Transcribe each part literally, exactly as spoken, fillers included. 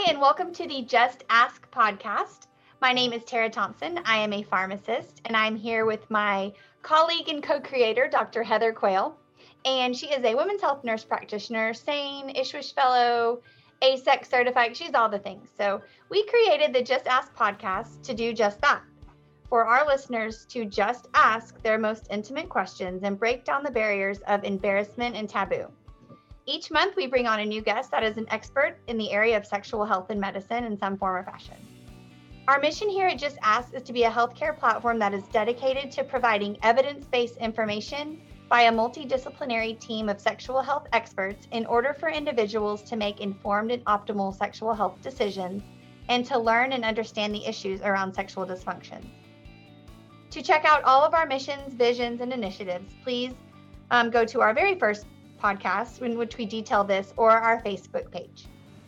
and welcome to the Just Ask podcast. My name is Tara Thompson. I am a pharmacist, and I'm here with my colleague and co-creator, Doctor Heather Quayle. And she is a women's health nurse practitioner, SANE, ISSWSH fellow, A S E C certified. She's all the things. So we created the Just Ask podcast to do just that. For our listeners to just ask their most intimate questions and break down the barriers of embarrassment and taboo. Each month, we bring on a new guest that is an expert in the area of sexual health and medicine in some form or fashion. Our mission here at Just Ask is to be a healthcare platform that is dedicated to providing evidence-based information by a multidisciplinary team of sexual health experts in order for individuals to make informed and optimal sexual health decisions and to learn and understand the issues around sexual dysfunction. To check out all of our missions, visions, and initiatives, please um, go to our very first podcast in which we detail this, or our Facebook page.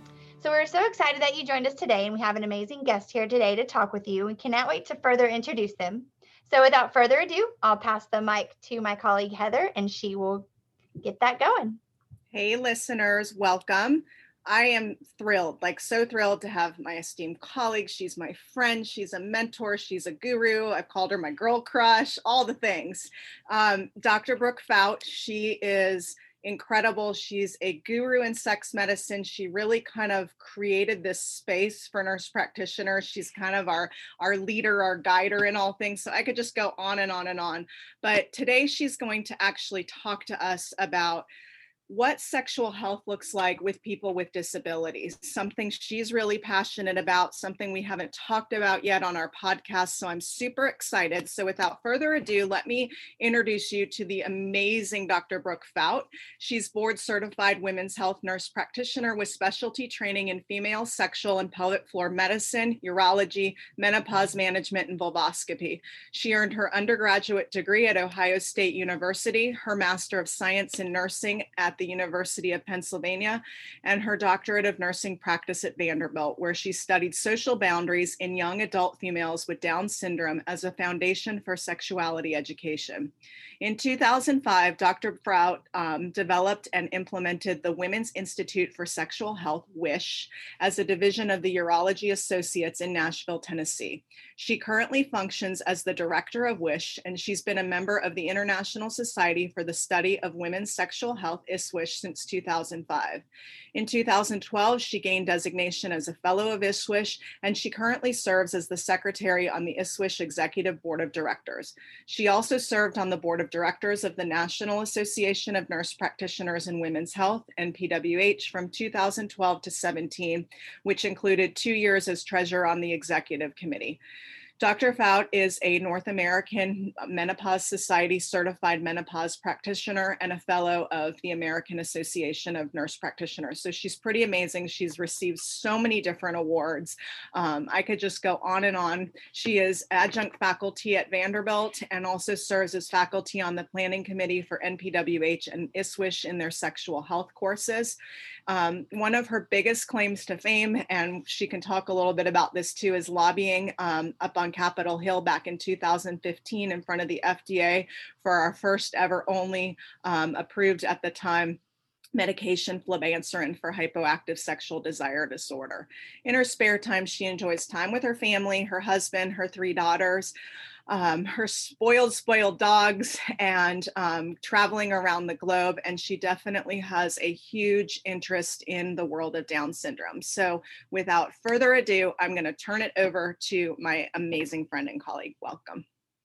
So we're so excited that you joined us today, and we have an amazing guest here today to talk with you and cannot wait to further introduce them. So without further ado, I'll pass the mic to my colleague Heather, and she will get that going. Hey listeners, welcome. I am thrilled, like so thrilled to have my esteemed colleague. She's my friend, she's a mentor, she's a guru. I've called her my girl crush, all the things. Um, Doctor Brooke Fout, she is incredible. She's a guru in sex medicine. She really kind of created this space for nurse practitioners. She's kind of our, our leader, our guider in all things. So I could just go on and on and on. But today she's going to actually talk to us about what sexual health looks like with people with disabilities, something she's really passionate about, something we haven't talked about yet on our podcast. So I'm super excited. So without further ado, let me introduce you to the amazing Doctor Brooke Fout. She's board certified women's health nurse practitioner with specialty training in female sexual and pelvic floor medicine, urology, menopause management, and vulvoscopy. She earned her undergraduate degree at Ohio State University, her Master of Science in Nursing at the University of Pennsylvania, and her doctorate of nursing practice at Vanderbilt, where she studied social boundaries in young adult females with Down syndrome as a foundation for sexuality education. In two thousand five, Doctor Fout um, developed and implemented the Women's Institute for Sexual Health, WISH, as a division of the Urology Associates in Nashville, Tennessee. She currently functions as the director of WISH, and she's been a member of the International Society for the Study of Women's Sexual Health, ISSWSH, since two thousand five. In two thousand twelve, she gained designation as a fellow of ISSWSH, and she currently serves as the secretary on the ISSWSH Executive Board of Directors. She also served on the board of directors of the National Association of Nurse Practitioners in Women's Health, N P W H, from two thousand twelve to seventeen, which included two years as treasurer on the executive committee. Doctor Fout is a North American Menopause Society certified menopause practitioner and a fellow of the American Association of Nurse Practitioners. So she's pretty amazing. She's received so many different awards. Um, I could just go on and on. She is adjunct faculty at Vanderbilt and also serves as faculty on the planning committee for N P W H and ISSWSH in their sexual health courses. Um, one of her biggest claims to fame, and she can talk a little bit about this too, is lobbying um, up on Capitol Hill back in two thousand fifteen in front of the F D A for our first ever only um, approved at the time medication flibanserin for hypoactive sexual desire disorder. In her spare time, she enjoys time with her family, her husband, her three daughters, um, her spoiled, spoiled dogs, and um, traveling around the globe. And she definitely has a huge interest in the world of Down syndrome. So without further ado, I'm going to turn it over to my amazing friend and colleague. Welcome.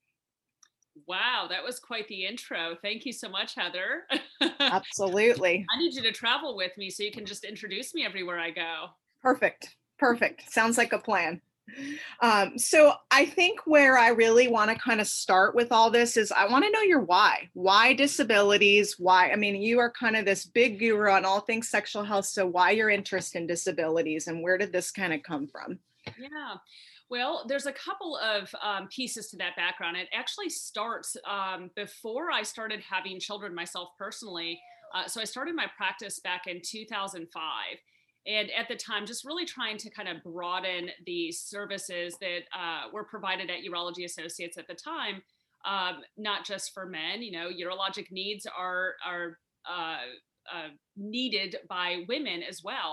Wow, that was quite the intro. Thank you so much, Heather. Absolutely. I need you to travel with me so you can just introduce me everywhere I go. Perfect. Perfect. Sounds like a plan. Um, so I think where I really want to kind of start with all this is I want to know your why. Why disabilities? Why? I mean, you are kind of this big guru on all things sexual health. So why your interest in disabilities and where did this kind of come from? Yeah. Well, there's a couple of um, pieces to that background. It actually starts um, before I started having children myself personally. Uh, so I started my practice back in two thousand five. And at the time, just really trying to kind of broaden the services that uh, were provided at Urology Associates at the time, um, not just for men. You know, urologic needs are, are uh, uh, needed by women as well.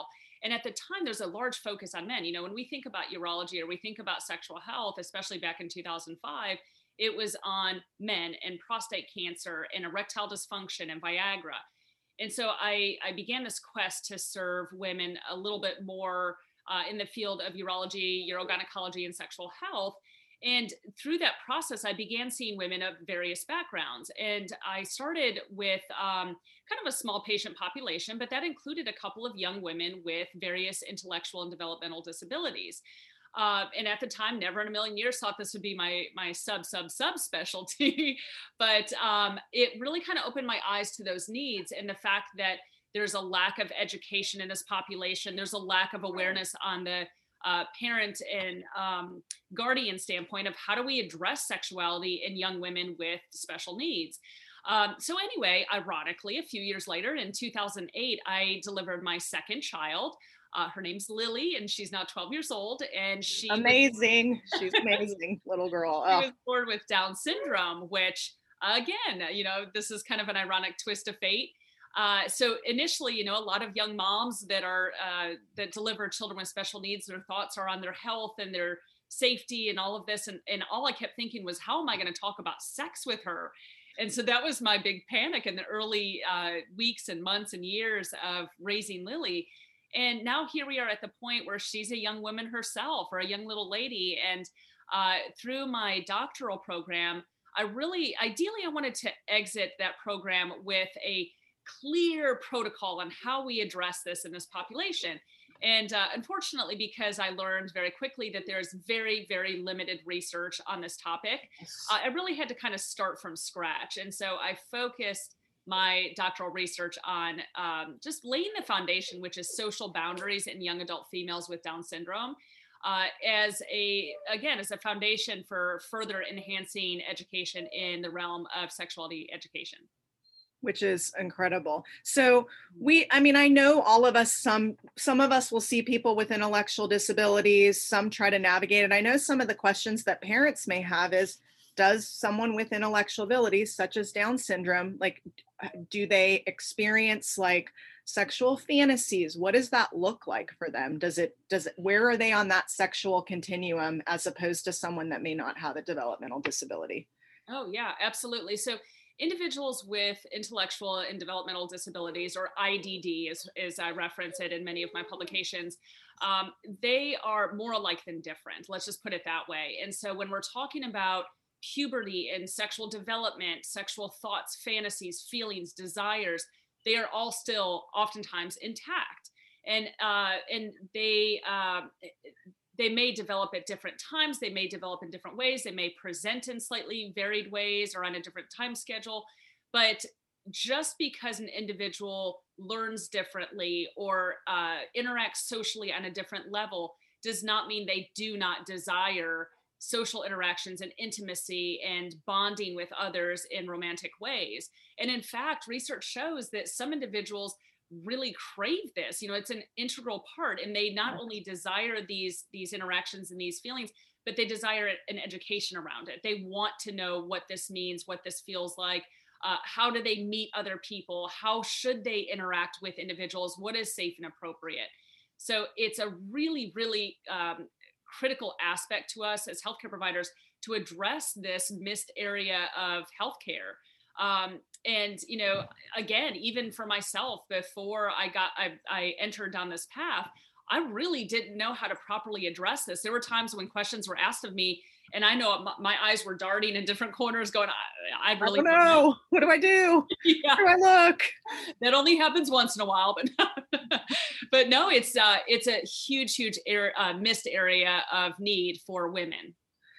And at the time, there's a large focus on men. You know, when we think about urology or we think about sexual health, especially back in two thousand five, it was on men and prostate cancer and erectile dysfunction and Viagra. And so I, I began this quest to serve women a little bit more uh, in the field of urology, urogynecology, and sexual health. And through that process, I began seeing women of various backgrounds. And I started with um, kind of a small patient population, but that included a couple of young women with various intellectual and developmental disabilities. Uh, and at the time, never in a million years thought this would be my my sub, sub, sub specialty. But um, it really kind of opened my eyes to those needs and the fact that there's a lack of education in this population. There's a lack of awareness on the uh, parent and um, guardian standpoint of how do we address sexuality in young women with special needs. Um, so anyway, ironically, a few years later in two thousand eight, I delivered my second child. Uh, her name's Lily, and she's now twelve years old. And she amazing. Was, she's amazing little girl. She oh. was born with Down syndrome, which again, you know, this is kind of an ironic twist of fate. Uh, so initially, you know, a lot of young moms that are uh, that deliver children with special needs, their thoughts are on their health and their safety and all of this. And, and all I kept thinking was, how am I going to talk about sex with her? And so that was my big panic in the early uh, weeks and months and years of raising Lily. And now here we are at the point where she's a young woman herself, or a young little lady. And uh, through my doctoral program, I really, ideally, I wanted to exit that program with a clear protocol on how we address this in this population. And uh, unfortunately, because I learned very quickly that there's very, very limited research on this topic, uh, I really had to kind of start from scratch. And so I focused my doctoral research on um, just laying the foundation, which is social boundaries in young adult females with Down syndrome, uh, as a, again, as a foundation for further enhancing education in the realm of sexuality education. Which is incredible. So we, I mean, I know all of us, some, some of us will see people with intellectual disabilities, some try to navigate it. I know some of the questions that parents may have is, does someone with intellectual abilities such as Down syndrome, like, do they experience like sexual fantasies? What does that look like for them? Does it, does it, where are they on that sexual continuum as opposed to someone that may not have a developmental disability? Oh yeah, absolutely. So individuals with intellectual and developmental disabilities, or I D D, as, as I reference it in many of my publications, um, they are more alike than different. Let's just put it that way. And so when we're talking about puberty and sexual development, sexual thoughts, fantasies, feelings, desires, they are all still oftentimes intact. And uh, and they uh, they may develop at different times. They may develop in different ways. They may present in slightly varied ways or on a different time schedule. But just because an individual learns differently or uh, interacts socially on a different level does not mean they do not desire social interactions and intimacy and bonding with others in romantic ways. And in fact, research shows that some individuals really crave this. You know, it's an integral part, and they not only desire these these interactions and these feelings, but they desire an education around it. They want to know what this means, what this feels like. Uh, how do they meet other people? How should they interact with individuals? What is safe and appropriate? So it's a really, really um, critical aspect to us as healthcare providers to address this missed area of healthcare. Um, and, you know, again, even for myself, before I got, I, I entered down this path, I really didn't know how to properly address this. There were times when questions were asked of me, and I know my, my eyes were darting in different corners going, I, I really I don't know. know. What do I do? Yeah. Where do I look? That only happens once in a while, but but no, it's uh, it's a huge, huge air, uh, missed area of need for women.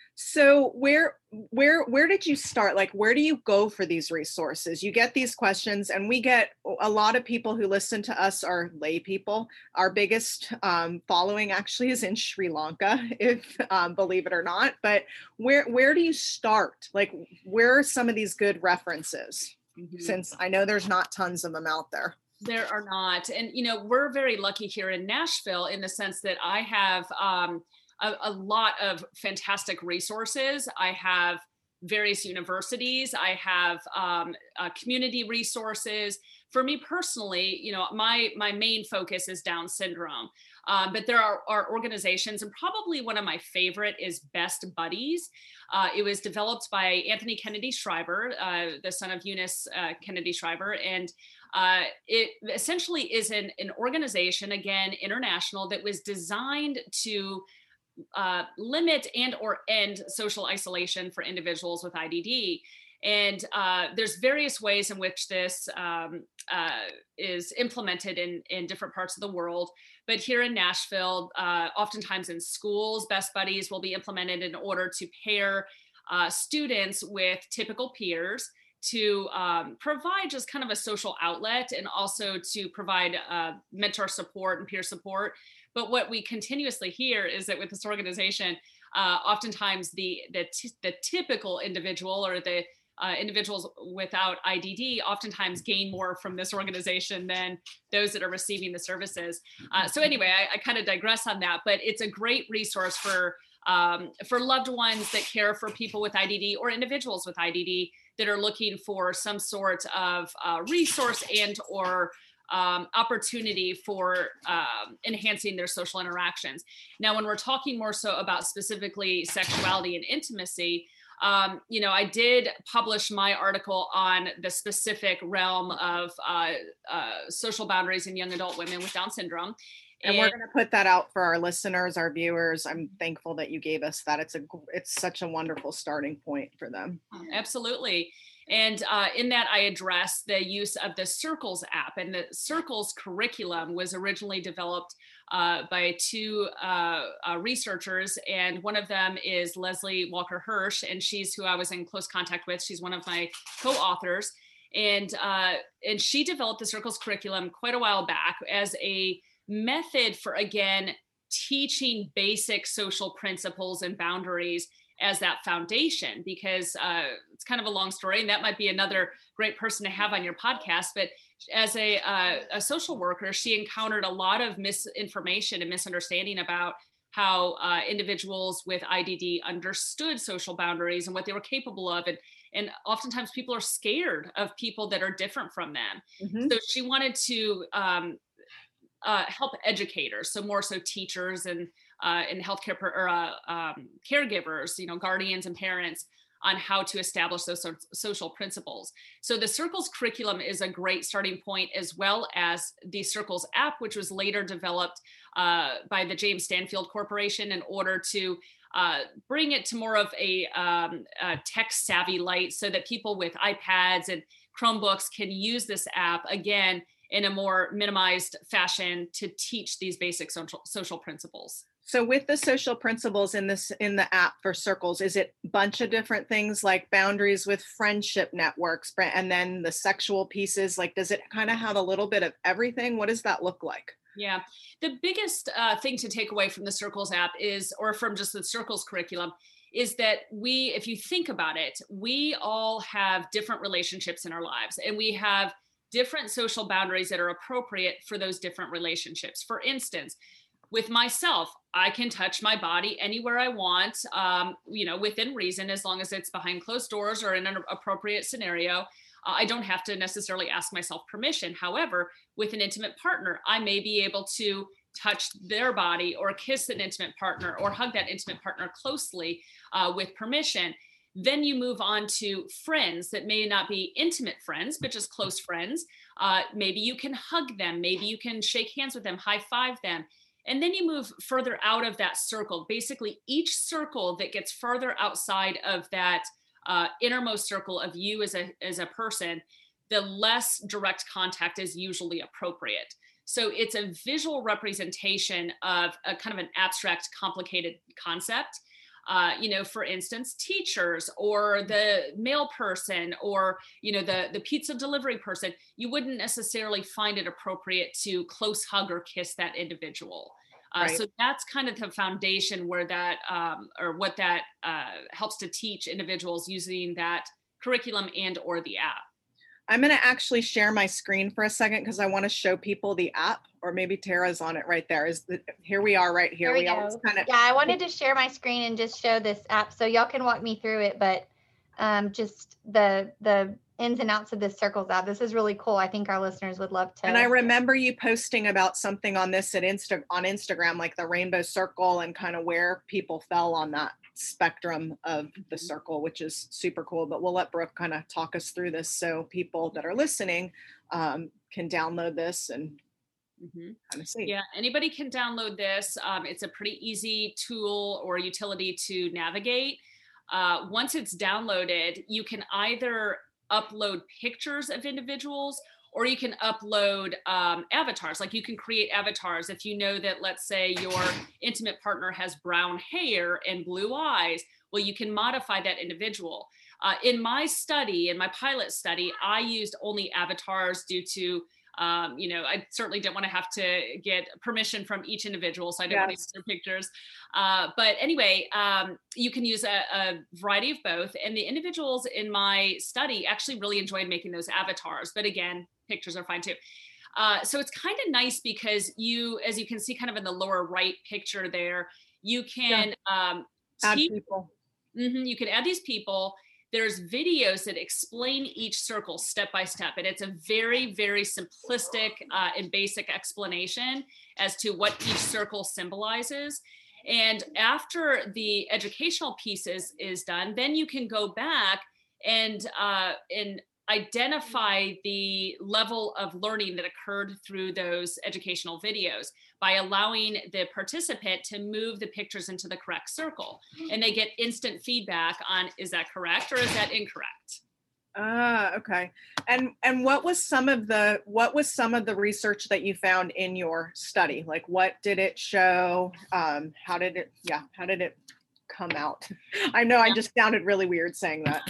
So where where where did you start? Like, where do you go for these resources? You get these questions, and we get a lot of people who listen to us are lay people. Our biggest um, following actually is in Sri Lanka, if um, believe it or not. But where where do you start? Like, where are some of these good references? Mm-hmm. Since I know there's not tons of them out there. There are not, and you know, we're very lucky here in Nashville in the sense that I have. Um, A, a lot of fantastic resources. I have various universities. I have um, uh, community resources for me personally, you know, my my main focus is Down syndrome. Um, but there are, are organizations, and probably one of my favorite is Best Buddies. Uh, it was developed by Anthony Kennedy Shriver, uh, the son of Eunice uh, Kennedy Shriver. And uh, it essentially is an, an organization, again, international, that was designed to uh, limit and or end social isolation for individuals with I D D. And uh, there's various ways in which this um, uh, is implemented in, in different parts of the world. But here in Nashville, uh, oftentimes in schools, Best Buddies will be implemented in order to pair uh, students with typical peers to um, provide just kind of a social outlet, and also to provide uh, mentor support and peer support. But what we continuously hear is that with this organization, uh, oftentimes the, the, t- the typical individual, or the Uh, individuals without I D D oftentimes gain more from this organization than those that are receiving the services. Uh, so anyway, I, I kind of digress on that, but it's a great resource for um, for loved ones that care for people with I D D, or individuals with I D D that are looking for some sort of uh, resource and or um, opportunity for um, enhancing their social interactions. Now, when we're talking more so about specifically sexuality and intimacy, Um, you know, I did publish my article on the specific realm of uh, uh, social boundaries in young adult women with Down syndrome. And, and we're going to put that out for our listeners, our viewers. I'm thankful that you gave us that. It's a, it's such a wonderful starting point for them. Absolutely. And uh, in that, I addressed the use of the Circles app. And the Circles curriculum was originally developed uh, by two uh, uh, researchers. And one of them is Leslie Walker Hirsch, and she's who I was in close contact with. She's one of my co-authors. And, uh, and she developed the Circles curriculum quite a while back as a method for, again, teaching basic social principles and boundaries as that foundation, because uh, it's kind of a long story, and that might be another great person to have on your podcast. But as a, uh, a social worker, she encountered a lot of misinformation and misunderstanding about how uh, individuals with I D D understood social boundaries and what they were capable of. And, and oftentimes people are scared of people that are different from them. Mm-hmm. So she wanted to um, uh, help educators, so more so teachers and Uh, and healthcare per, or uh, um, caregivers, you know, guardians and parents, on how to establish those sort of social principles. So the Circles curriculum is a great starting point, as well as the Circles app, which was later developed uh, by the James Stanfield Corporation in order to uh, bring it to more of a, um, a tech savvy light, so that people with iPads and Chromebooks can use this app, again, in a more minimized fashion, to teach these basic social, social principles. So with the social principles in this, in the app for Circles, is it a bunch of different things like boundaries with friendship networks, and then the sexual pieces? Like, does it kind of have a little bit of everything? What does that look like? Yeah, the biggest uh, thing to take away from the Circles app is, or from just the Circles curriculum, is that we, if you think about it, we all have different relationships in our lives, and we have different social boundaries that are appropriate for those different relationships. For instance, with myself, I can touch my body anywhere I want, um, you know, within reason, as long as it's behind closed doors or in an appropriate scenario. Uh, I don't have to necessarily ask myself permission. However, with an intimate partner, I may be able to touch their body, or kiss an intimate partner, or hug that intimate partner closely uh, with permission. Then you move on to friends that may not be intimate friends, but just close friends. Uh, maybe you can hug them. Maybe you can shake hands with them, high five them. And then you move further out of that circle. Basically, each circle that gets further outside of that uh, innermost circle of you as a, as a person, the less direct contact is usually appropriate. So it's a visual representation of a kind of an abstract, complicated concept. Uh, you know, for instance, teachers, or the mail person, or, you know, the, the pizza delivery person, you wouldn't necessarily find it appropriate to close hug or kiss that individual. Uh, right. So that's kind of the foundation where that, um, or what that uh, helps to teach individuals using that curriculum and or the app. I'm going to actually share my screen for a second, because I want to show people the app, or maybe Tara's on it right there. Is the, here we are right here. There we, we always go. kind of, yeah, I wanted to share my screen and just show this app so y'all can walk me through it, but um, just the the ins and outs of this Circles app. This is really cool. I think our listeners would love to. And I remember you posting about something on this at Insta on Instagram, like the rainbow circle and kind of where people fell on that spectrum of the circle, which is super cool. But we'll let Brooke kind of talk us through this so people that are listening um, can download this and mm-hmm. kind of see. Yeah, anybody can download this. Um, it's a pretty easy tool or utility to navigate. Uh, once it's downloaded, you can either upload pictures of individuals, or you can upload um, avatars. Like you can create avatars if you know that, let's say, your intimate partner has brown hair and blue eyes. Well, you can modify that individual. Uh, in my study, in my pilot study, I used only avatars due to Um, you know, I certainly didn't want to have to get permission from each individual, so I didn't yes. want to use their pictures. Uh, but anyway, um, you can use a, a variety of both. And the individuals in my study actually really enjoyed making those avatars. But again, pictures are fine too. Uh, so it's kind of nice because you, as you can see kind of in the lower right picture there, you can yeah. um, add te- people. Mm-hmm, you can add these people. There's videos that explain each circle step by step. And it's a very, very simplistic uh, and basic explanation as to what each circle symbolizes. And after the educational piece is, is done, then you can go back and, uh, and identify the level of learning that occurred through those educational videos by allowing the participant to move the pictures into the correct circle. And they get instant feedback on, is that correct or is that incorrect? Ah, okay. And and what was some of the what was some of the research that you found in your study? Like what did it show? Um, how did it, yeah, how did it come out? I know yeah. I just sounded really weird saying that.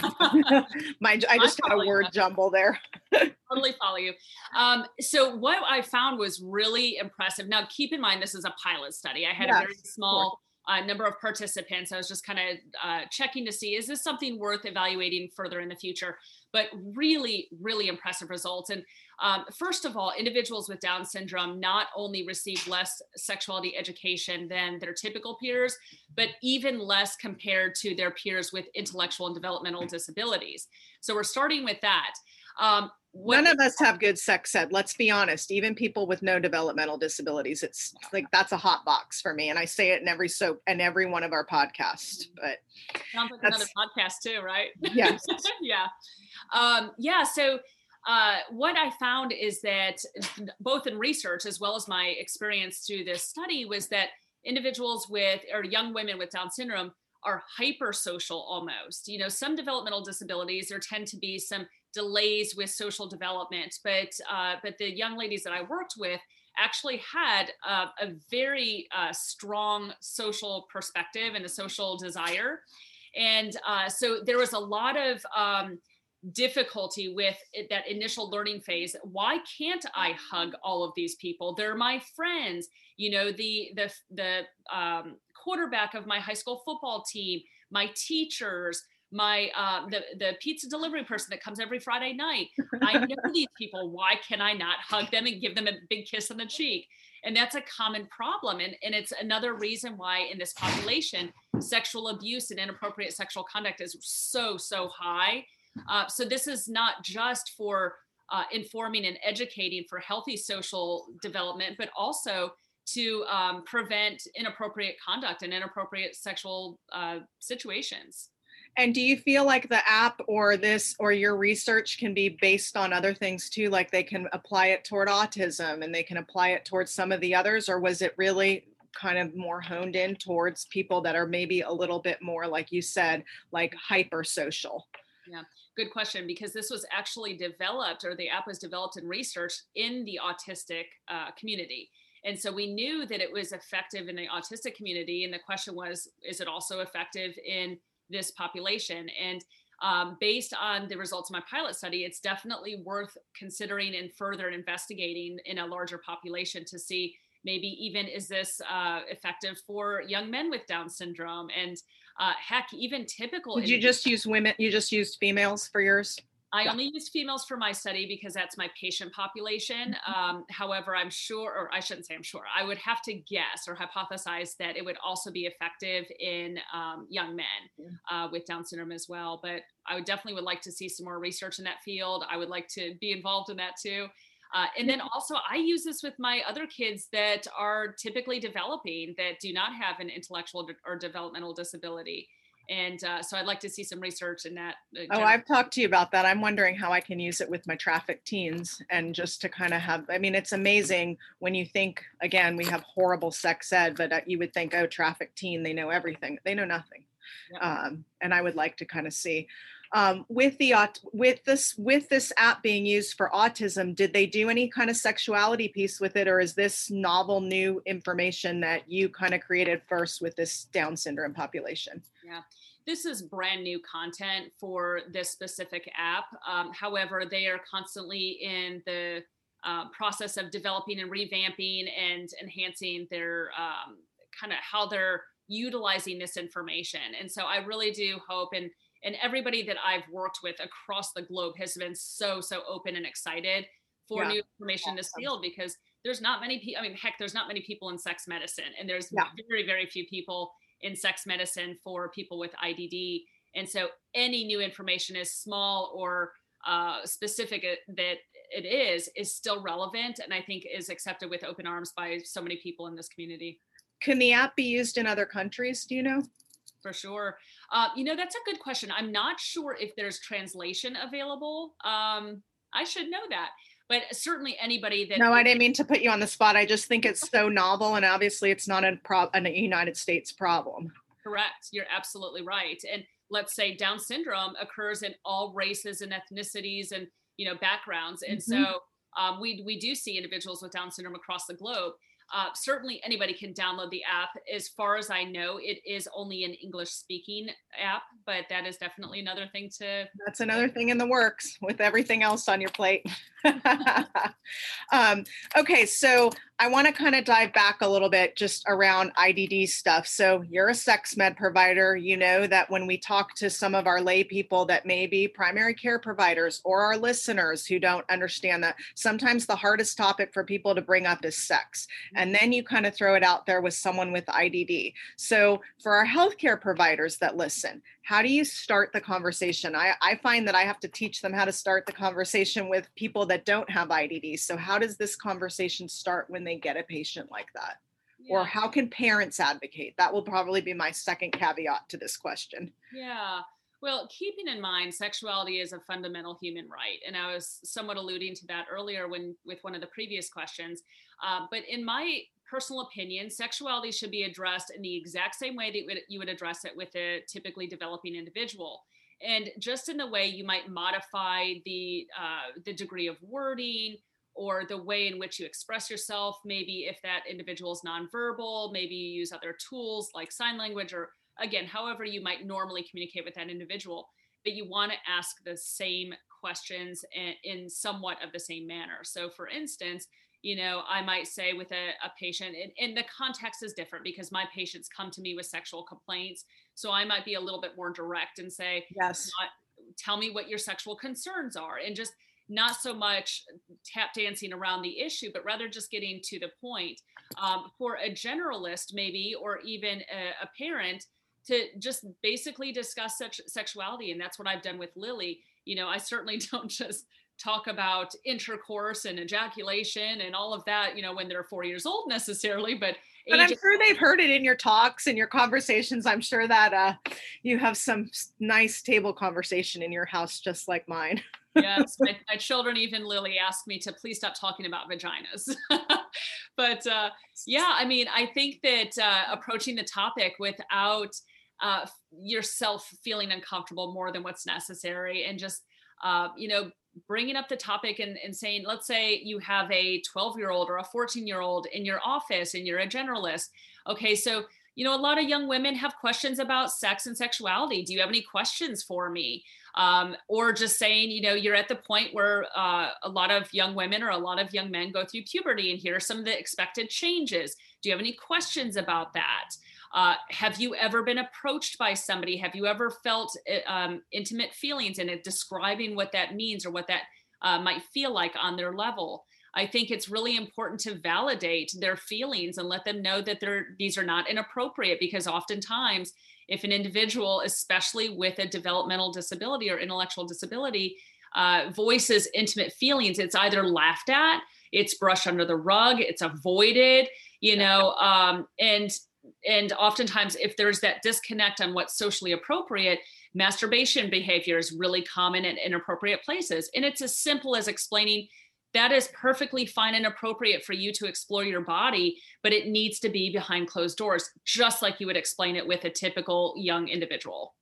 My, I just I had a word that. jumble there. Totally follow you. Um, so what I found was really impressive. Now, keep in mind, this is a pilot study. I had yes, a very small uh, number of participants. I was just kind of uh, checking to see, is this something worth evaluating further in the future? But really, really impressive results. And um, first of all, individuals with Down syndrome not only receive less sexuality education than their typical peers, but even less compared to their peers with intellectual and developmental disabilities. So we're starting with that. Um, What, None of us have good sex ed. Let's be honest. Even people with no developmental disabilities, it's like that's a hot box for me, and I say it in every soap and every one of our podcasts. But sounds like another podcast too, right? Yes. yeah, um, yeah. So uh, what I found is that both in research as well as my experience through this study was that individuals with or young women with Down syndrome are hypersocial almost. You know, some developmental disabilities, there tend to be some delays with social development, but uh, but the young ladies that I worked with actually had uh, a very uh, strong social perspective and a social desire. And uh, so there was a lot of um, difficulty with it, that initial learning phase. Why can't I hug all of these people? They're my friends. You know, the the the um, quarterback of my high school football team, my teachers, my uh, the the pizza delivery person that comes every Friday night. I know these people. Why can I not hug them and give them a big kiss on the cheek? And that's a common problem. And, and it's another reason why in this population, sexual abuse and inappropriate sexual conduct is so, so high. Uh, so this is not just for uh, informing and educating for healthy social development, but also to um, prevent inappropriate conduct and inappropriate sexual uh, situations. And do you feel like the app or this or your research can be based on other things too? Like they can apply it toward autism and they can apply it towards some of the others, or was it really kind of more honed in towards people that are maybe a little bit more, like you said, like hypersocial? Yeah, good question, because this was actually developed, or the app was developed and researched in the autistic uh, community. And so we knew that it was effective in the autistic community. And the question was, is it also effective in this population? And um, based on the results of my pilot study, it's definitely worth considering and further investigating in a larger population to see maybe even is this uh, effective for young men with Down syndrome, and uh, heck, even typical. Did you just use women? You just used females for yours? I Yeah. only used females for my study because that's my patient population. Um, however, I'm sure, or I shouldn't say I'm sure, I would have to guess or hypothesize that it would also be effective in um, young men uh, with Down syndrome as well. But I would definitely would like to see some more research in that field. I would like to be involved in that too. Uh, and then also I use this with my other kids that are typically developing that do not have an intellectual or developmental disability. And uh, so I'd like to see some research in that. Uh, Oh, I've talked to you about that. I'm wondering how I can use it with my trafficked teens and just to kind of have, I mean, it's amazing when you think, again, we have horrible sex ed, but uh, you would think, oh, trafficked teen, they know everything. They know nothing. Yeah. Um, and I would like to kind of see um, with the aut- with this with this app being used for autism, did they do any kind of sexuality piece with it, or is this novel new information that you kind of created first with this Down syndrome population? Yeah, this is brand new content for this specific app. Um, however, they are constantly in the uh, process of developing and revamping and enhancing their um, kind of how they're utilizing this information. And so I really do hope, and and everybody that I've worked with across the globe has been so, so open and excited for Yeah. new information in this Awesome. field, because there's not many people, I mean, heck, there's not many people in sex medicine, and there's Yeah. very, very few people in sex medicine for people with I D D. And so any new information, as small or uh, specific that it is, is still relevant, and I think is accepted with open arms by so many people in this community. Can the app be used in other countries? Do you know? For sure. Uh, you know, that's a good question. I'm not sure if there's translation available. Um, I should know that. But certainly anybody that... No, I didn't mean to put you on the spot. I just think it's so novel, and obviously it's not a, pro- a United States problem. Correct. You're absolutely right. And let's say Down syndrome occurs in all races and ethnicities and, you know, backgrounds. And Mm-hmm. so um, we, we do see individuals with Down syndrome across the globe. Uh, certainly anybody can download the app. As far as I know, it is only an English speaking app, but that is definitely another thing to... That's another thing in the works with everything else on your plate. um, okay, so I want to kind of dive back a little bit just around I D D stuff. So you're a sex med provider. You know that when we talk to some of our lay people that may be primary care providers or our listeners who don't understand that, sometimes the hardest topic for people to bring up is sex. And then you kind of throw it out there with someone with I D D. So for our healthcare providers that listen, how do you start the conversation? I, I find that I have to teach them how to start the conversation with people that don't have I D D. So how does this conversation start when they get a patient like that? Yeah. Or how can parents advocate? That will probably be my second caveat to this question. Yeah. Well, keeping in mind, sexuality is a fundamental human right. And I was somewhat alluding to that earlier when with one of the previous questions. Uh, but in my personal opinion, sexuality should be addressed in the exact same way that you would address it with a typically developing individual. And just in the way you might modify the uh, the degree of wording or the way in which you express yourself, maybe if that individual is nonverbal, maybe you use other tools like sign language, or again, however you might normally communicate with that individual, but you want to ask the same questions in, in somewhat of the same manner. So for instance, you know, I might say with a, a patient, and, and the context is different because my patients come to me with sexual complaints. So I might be a little bit more direct and say, yes, not, tell me what your sexual concerns are. And just not so much tap dancing around the issue, but rather just getting to the point. Um, for a generalist, maybe, or even a, a parent, to just basically discuss such sexuality. And that's what I've done with Lily. You know, I certainly don't just talk about intercourse and ejaculation and all of that, you know, when they're four years old necessarily, but But I'm sure they've heard it in your talks and your conversations. I'm sure that uh, you have some nice table conversation in your house, just like mine. Yes, my, my children, even Lily, asked me to please stop talking about vaginas. But uh, yeah, I mean, I think that uh, approaching the topic without uh, yourself feeling uncomfortable more than what's necessary, and just, uh, you know, bringing up the topic and, and saying, let's say you have a twelve year old or a fourteen year old in your office and you're a generalist. Okay, so, you know, a lot of young women have questions about sex and sexuality. Do you have any questions for me? Um, or just saying, you know, you're at the point where uh, a lot of young women or a lot of young men go through puberty, and here are some of the expected changes. Do you have any questions about that? Uh, have you ever been approached by somebody? Have you ever felt um, intimate feelings, and it describing what that means or what that uh, might feel like on their level? I think it's really important to validate their feelings and let them know that they're, these are not inappropriate, because oftentimes if an individual, especially with a developmental disability or intellectual disability, uh, voices intimate feelings, it's either laughed at, it's brushed under the rug, it's avoided, you know, um, and and oftentimes if there's that disconnect on what's socially appropriate, masturbation behavior is really common in inappropriate places. And it's as simple as explaining that is perfectly fine and appropriate for you to explore your body, but it needs to be behind closed doors, just like you would explain it with a typical young individual.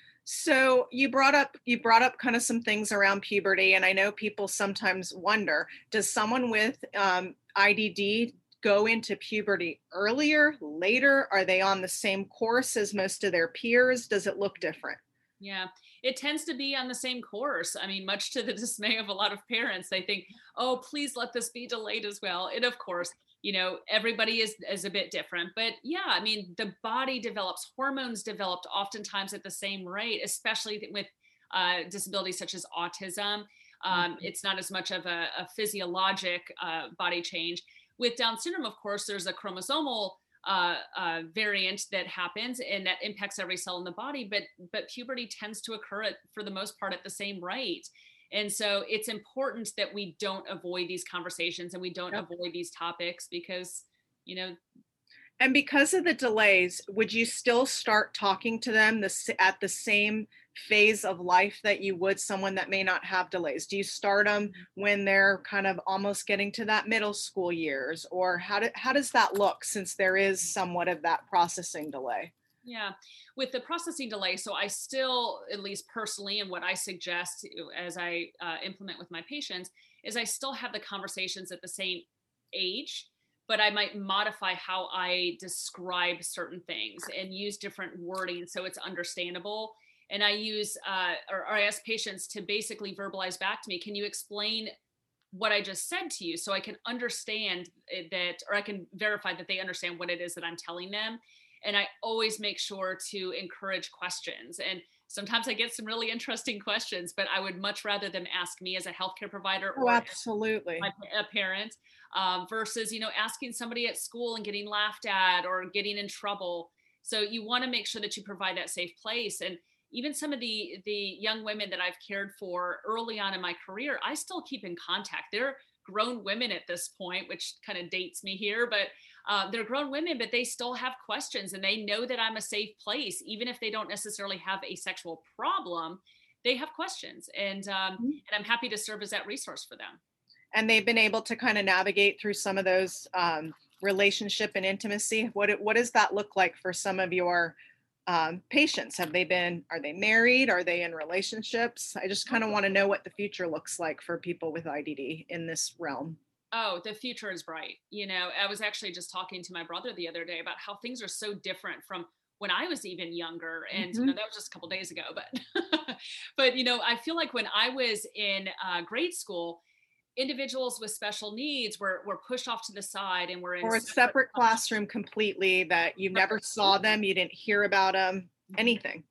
So you brought up you brought up kind of some things around puberty, and I know people sometimes wonder, does someone with um, I D D go into puberty earlier, later? Are they on the same course as most of their peers? Does it look different? Yeah, it tends to be on the same course. I mean, much to the dismay of a lot of parents, they think, oh, please let this be delayed as well. And of course, you know, everybody is, is a bit different. But yeah, I mean, the body develops, hormones developed oftentimes at the same rate, especially with uh, disabilities such as autism. Um, mm-hmm. It's not as much of a, a physiologic uh, body change. With Down syndrome, of course, there's a chromosomal uh, uh, variant that happens and that impacts every cell in the body, but but puberty tends to occur at, for the most part, at the same rate. And so it's important that we don't avoid these conversations and we don't yep. avoid these topics because, you know. And because of the delays, would you still start talking to them the, at the same phase of life that you would someone that may not have delays? Do you start them when they're kind of almost getting to that middle school years, or how, do, how does that look, since there is somewhat of that processing delay? Yeah, with the processing delay, so I still, at least personally, and what I suggest as I uh, implement with my patients, is I still have the conversations at the same age, but I might modify how I describe certain things and use different wording so it's understandable. And I use, uh, or, or I ask patients to basically verbalize back to me, can you explain what I just said to you so I can understand that, or I can verify that they understand what it is that I'm telling them. And I always make sure to encourage questions. And sometimes I get some really interesting questions, but I would much rather them ask me as a healthcare provider or oh, absolutely. My, a parent um, versus, you know, asking somebody at school and getting laughed at or getting in trouble. So you want to make sure that you provide that safe place. And even some of the the young women that I've cared for early on in my career, I still keep in contact. They're grown women at this point, which kind of dates me here, but uh, they're grown women, but they still have questions and they know that I'm a safe place. Even if they don't necessarily have a sexual problem, they have questions. And, um, mm-hmm. and I'm happy to serve as that resource for them. And they've been able to kind of navigate through some of those um, relationship and intimacy. What, what does that look like for some of your um, patients? Have they been, are they married? Are they in relationships? I just kind of want to know what the future looks like for people with I D D in this realm. Oh, the future is bright. You know, I was actually just talking to my brother the other day about how things are so different from when I was even younger. And mm-hmm. you know, that was just a couple of days ago, but, but, you know, I feel like when I was in uh, grade school, individuals with special needs were, were pushed off to the side and were in or a separate, separate classroom completely, that you never saw them, you didn't hear about them, anything.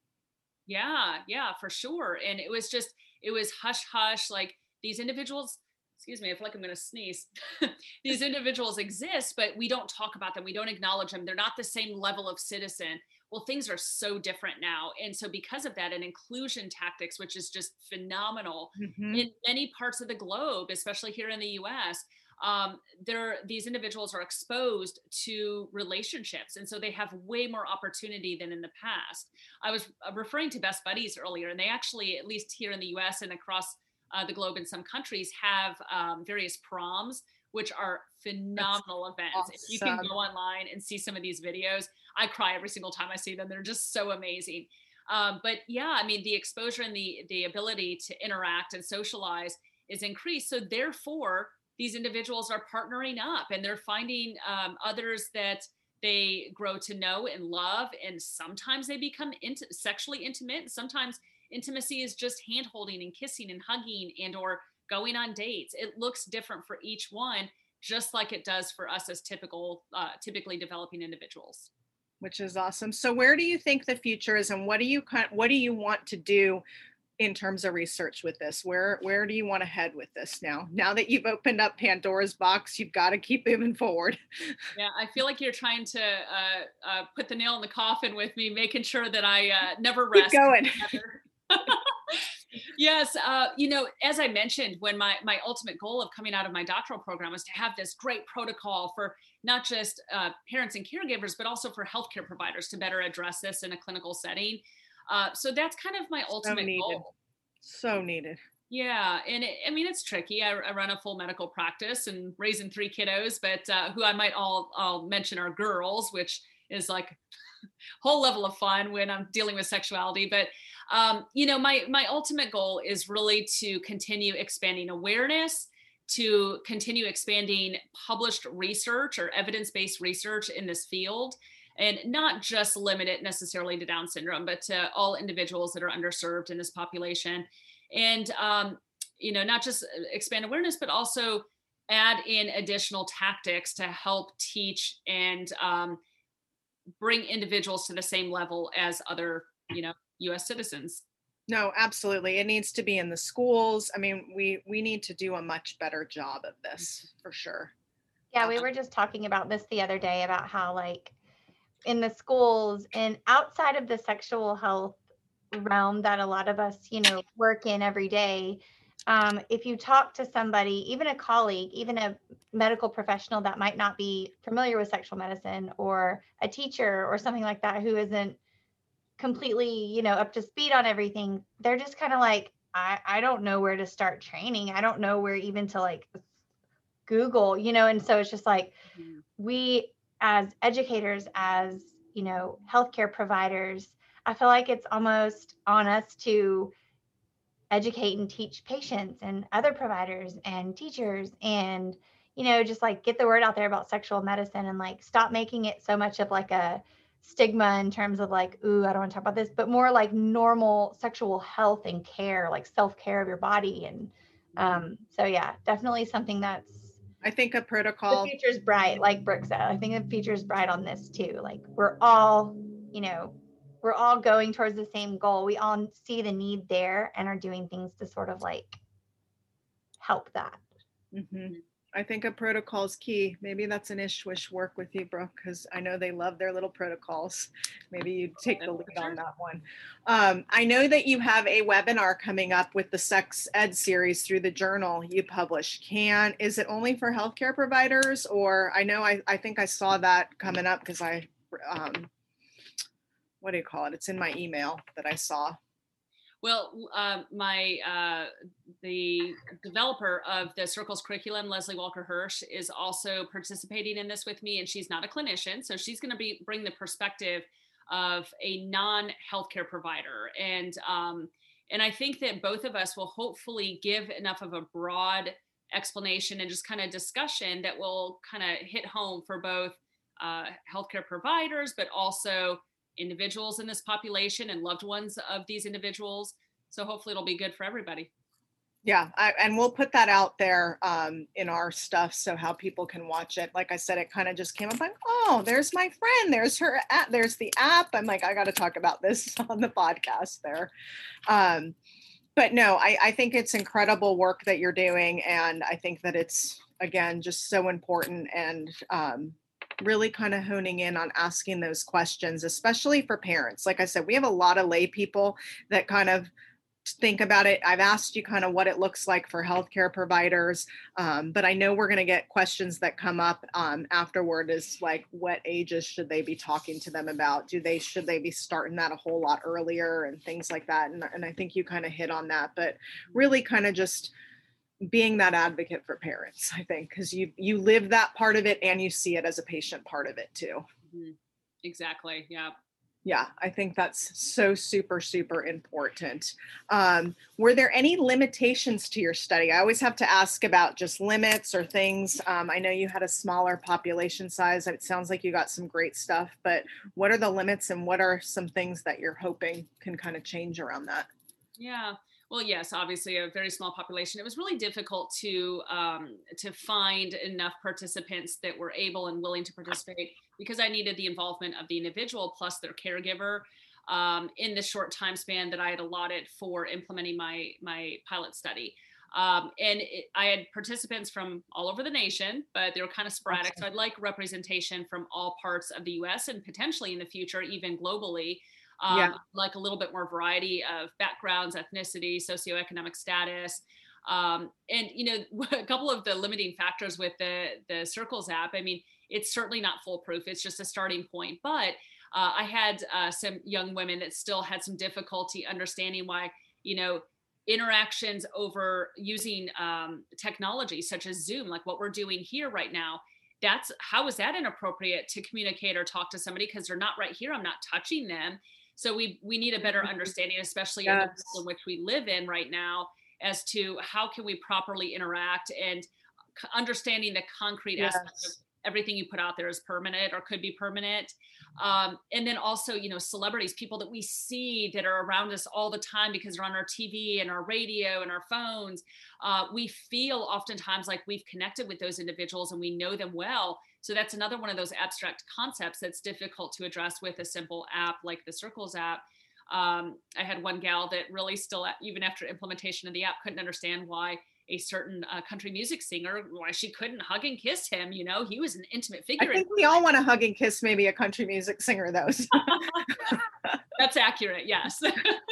Yeah, yeah, for sure. And it was just, it was hush hush, like these individuals, excuse me, I feel like I'm going to sneeze. These individuals exist, but we don't talk about them. We don't acknowledge them. They're not the same level of citizen. Well, things are so different now. And so because of that, and inclusion tactics, which is just phenomenal mm-hmm. in many parts of the globe, especially here in the U S, um, there, these individuals are exposed to relationships. And so they have way more opportunity than in the past. I was referring to Best Buddies earlier, and they actually, at least here in the U S and across uh, the globe in some countries, have um, various proms, which are phenomenal That's events. Awesome. If you can go online and see some of these videos, I cry every single time I see them. They're just so amazing. Um, but yeah, I mean, the exposure and the, the ability to interact and socialize is increased. So therefore, these individuals are partnering up and they're finding um, others that they grow to know and love. And sometimes they become int- sexually intimate. Sometimes intimacy is just hand holding and kissing and hugging and or going on dates. It looks different for each one, just like it does for us as typical, uh, typically developing individuals. which is awesome. So where do you think the future is, and what do you kind what do you want to do in terms of research with this? Where where do you want to head with this now? Now that you've opened up Pandora's box, you've got to keep moving forward. Yeah, I feel like you're trying to uh, uh, put the nail in the coffin with me, making sure that I uh, never rest. Keep going. Yes, uh, you know, as I mentioned, when my my ultimate goal of coming out of my doctoral program was to have this great protocol for not just uh, parents and caregivers, but also for healthcare providers to better address this in a clinical setting. Uh, so that's kind of my ultimate needed. goal. So needed. Yeah, and it, I mean, it's tricky. I, I run a full medical practice and raising three kiddos, but uh, who I might all I'll mention are girls, which is like whole level of fun when I'm dealing with sexuality. But um, you know, my my ultimate goal is really to continue expanding awareness, to continue expanding published research or evidence-based research in this field, and not just limit it necessarily to Down syndrome, but to all individuals that are underserved in this population. And, um, you know, not just expand awareness, but also add in additional tactics to help teach and um, bring individuals to the same level as other, you know, U S citizens. No, absolutely. It needs to be in the schools. I mean, we we need to do a much better job of this for sure. Yeah, we were just talking about this the other day about how, like, in the schools and outside of the sexual health realm that a lot of us, you know, work in every day, um, if you talk to somebody, even a colleague, even a medical professional that might not be familiar with sexual medicine, or a teacher or something like that who isn't completely, you know, up to speed on everything, they're just kind of like, I, I don't know where to start training. I don't know where even to like Google, you know, and so it's just like, mm-hmm. we as educators, as, you know, healthcare providers, I feel like it's almost on us to educate and teach patients and other providers and teachers, and, you know, just like get the word out there about sexual medicine, and like stop making it so much of like a stigma in terms of like, ooh, I don't want to talk about this, but more like normal sexual health and care, like self-care of your body. And um, so yeah, definitely something that's, I think a protocol. The future's bright, like Brooke said. I think the future's bright on this too. Like we're all, you know, we're all going towards the same goal. We all see the need there and are doing things to sort of like help that. Mm-hmm. I think a protocol is key. Maybe that's an ish-wish work with you, Brooke, because I know they love their little protocols. Maybe you take the lead on that one. Um, I know that you have a webinar coming up with the Sex Ed series through the journal you publish. Can, is it only for healthcare providers? Or I know I, I think I saw that coming up because I, um, what do you call it? It's in my email that I saw. Well, um, my uh, the developer of the Circles curriculum, Leslie Walker Hirsch, is also participating in this with me, and she's not a clinician, so she's going to be bring the perspective of a non-healthcare provider, and um, and I think that both of us will hopefully give enough of a broad explanation and just kind of discussion that will kind of hit home for both uh, healthcare providers, but also individuals in this population and loved ones of these individuals. So hopefully it'll be good for everybody. Yeah, I, and we'll put that out there um, in our stuff so how people can watch it. Like I said, it kind of just came up like, oh, there's my friend, there's her, app, there's the app. I'm like, I got to talk about this on the podcast there. Um, but no, I, I think it's incredible work that you're doing. And I think that it's, again, just so important, and um, really kind of honing in on asking those questions, especially for parents. Like I said, we have a lot of lay people that kind of think about it. I've asked you kind of what it looks like for healthcare providers, um, but I know we're going to get questions that come up um, afterward, is like, what ages should they be talking to them about? Do they, should they be starting that a whole lot earlier and things like that? And, and I think you kind of hit on that, but really kind of just being that advocate for parents, I think, because you you live that part of it and you see it as a patient part of it too. Mm-hmm. Exactly. Yeah. Yeah, I think that's so super, super important. Um, were there any limitations to your study? I always have to ask about just limits or things. Um, I know you had a smaller population size. It sounds like you got some great stuff, but what are the limits and what are some things that you're hoping can kind of change around that? Yeah. Well, yes, obviously a very small population. It was really difficult to um, to find enough participants that were able and willing to participate because I needed the involvement of the individual plus their caregiver um, in the short time span that I had allotted for implementing my my pilot study. Um, and it, I had participants from all over the nation, but they were kind of sporadic. Awesome. So I'd like representation from all parts of the U S and potentially in the future, even globally. Yeah. Um, like a little bit more variety of backgrounds, ethnicity, socioeconomic status. Um, and, you know, a couple of the limiting factors with the, the Circles app, I mean, it's certainly not foolproof. It's just a starting point. But uh, I had uh, some young women that still had some difficulty understanding why, you know, interactions over using um, technology such as Zoom, like what we're doing here right now, that's how is that inappropriate to communicate or talk to somebody because they're not right here. I'm not touching them. So we we need a better understanding, especially yes. in the world in which we live in right now, as to how can we properly interact and c- understanding the concrete yes. aspect of everything you put out there is permanent or could be permanent. Um, and then also, you know, celebrities, people that we see that are around us all the time because they're on our T V and our radio and our phones. Uh, we feel oftentimes like we've connected with those individuals and we know them well. So that's another one of those abstract concepts that's difficult to address with a simple app like the Circles app. Um, I had one gal that really still, even after implementation of the app, couldn't understand why a certain uh, country music singer, why she couldn't hug and kiss him. You know, he was an intimate figure. I think we all want to hug and kiss maybe a country music singer, though. So. That's accurate. Yes.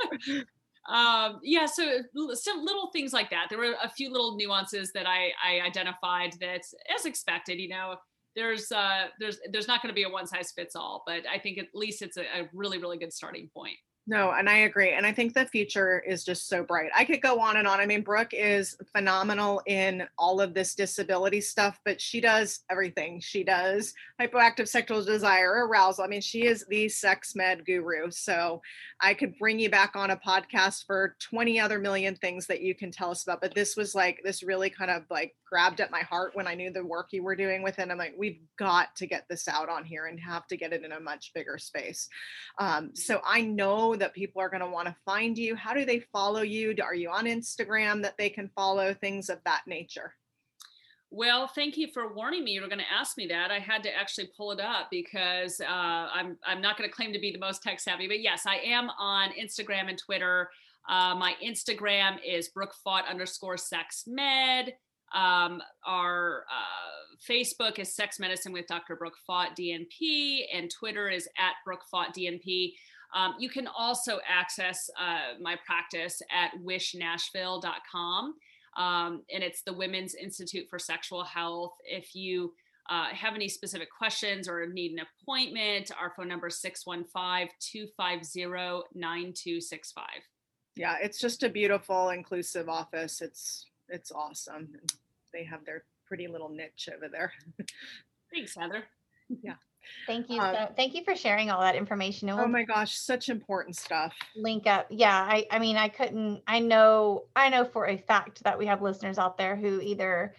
um, yeah. So some little things like that. There were a few little nuances that I, I identified that, as expected, you know, there's uh, there's there's not going to be a one size fits all, but I think at least it's a, a really, really good starting point. No, and I agree. And I think the future is just so bright. I could go on and on. I mean, Brooke is phenomenal in all of this disability stuff, but she does everything. She does hypoactive sexual desire, arousal. I mean, she is the sex med guru. So I could bring you back on a podcast for twenty other million things that you can tell us about. But this was like, this really kind of like grabbed at my heart when I knew the work you were doing with it. I'm like, we've got to get this out on here and have to get it in a much bigger space. Um, so I know that people are going to want to find you. How do they follow you? Are you on Instagram that they can follow, things of that nature? Well, thank you for warning me. You were going to ask me that. I had to actually pull it up because uh, I'm I'm not going to claim to be the most tech savvy, but yes, I am on Instagram and Twitter. Uh, my Instagram is brookfought underscore sex med. Um, our uh, Facebook is Sex Medicine with Doctor Brooke Fought D N P, and Twitter is at Brooke Fought D N P. Um, you can also access uh, my practice at wish nashville dot com. Um, and it's the Women's Institute for Sexual Health. If you uh, have any specific questions or need an appointment, our phone number is six one five, two five zero, nine two six five. Yeah, it's just a beautiful, inclusive office. It's it's awesome. They have their pretty little niche over there. Thanks, Heather. Yeah. Thank you. Um, So, thank you for sharing all that information. Oh my gosh, such important stuff. Link up. Yeah. I, I mean, I couldn't, I know, I know for a fact that we have listeners out there who either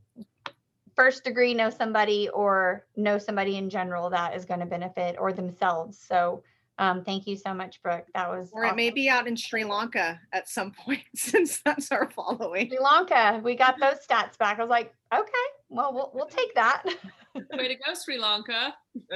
first degree know somebody or know somebody in general that is going to benefit, or themselves. So um, thank you so much, Brooke. That was Or it awesome. may be out in Sri Lanka at some point, since that's our following. Sri Lanka. We got those stats back. I was like, okay, well, we'll, we'll take that. Way to go, Sri Lanka.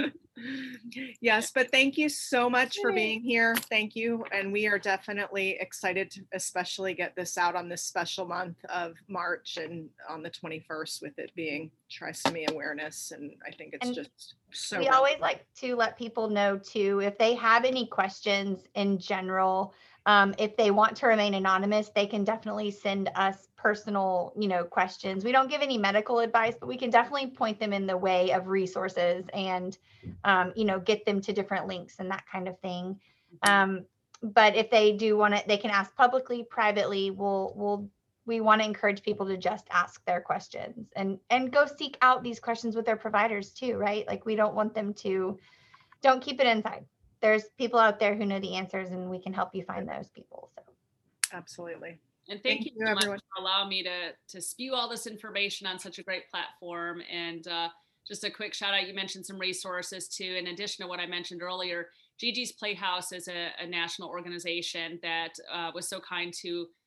Yes, but thank you so much for being here. Thank you. And we are definitely excited to especially get this out on this special month of March and on the twenty-first, with it being Trisomy Awareness. And I think it's And just so we relevant. always like to let people know too, if they have any questions in general, um, if they want to remain anonymous, they can definitely send us personal, you know, questions. We don't give any medical advice, but we can definitely point them in the way of resources and, um, you know, get them to different links and that kind of thing. Um, but if they do want to, they can ask publicly, privately. We'll, we'll, we want to encourage people to just ask their questions and, and go seek out these questions with their providers too, right? Like, we don't want them to, don't keep it inside. There's people out there who know the answers, and we can help you find those people. So Absolutely. And thank, thank you, you so everyone. much for allowing me to, to spew all this information on such a great platform. And uh, just a quick shout out, you mentioned some resources too. In addition to what I mentioned earlier, Gigi's Playhouse is a, a national organization that uh, was so kind to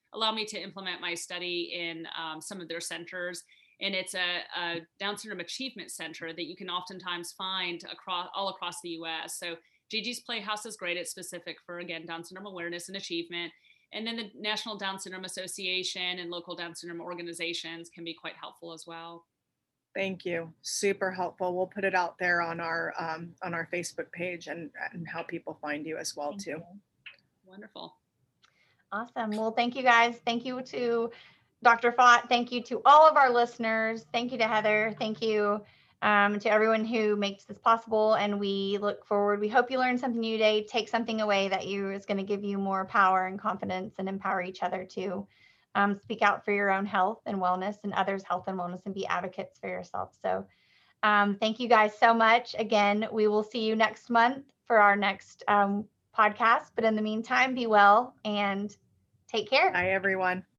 allow me to implement my study in um, some of their centers. And it's a, a Down Syndrome Achievement Center that you can oftentimes find across all across the U S. So Gigi's Playhouse is great. It's specific for, again, Down syndrome awareness and achievement. And then the National Down Syndrome Association and local Down syndrome organizations can be quite helpful as well. Thank you. Super helpful. We'll put it out there on our um, on our Facebook page and, and how people find you as well, Thank too. you. Wonderful. Awesome. Well, thank you guys. Thank you to Doctor Fott. Thank you to all of our listeners. Thank you to Heather. Thank you um, to everyone who makes this possible. And we look forward. We hope you learned something new today. Take something away that you is going to give you more power and confidence and empower each other to um, speak out for your own health and wellness and others' health and wellness and be advocates for yourself. So um, thank you guys so much. Again, we will see you next month for our next um, podcast. But in the meantime, be well and take care. Bye, everyone.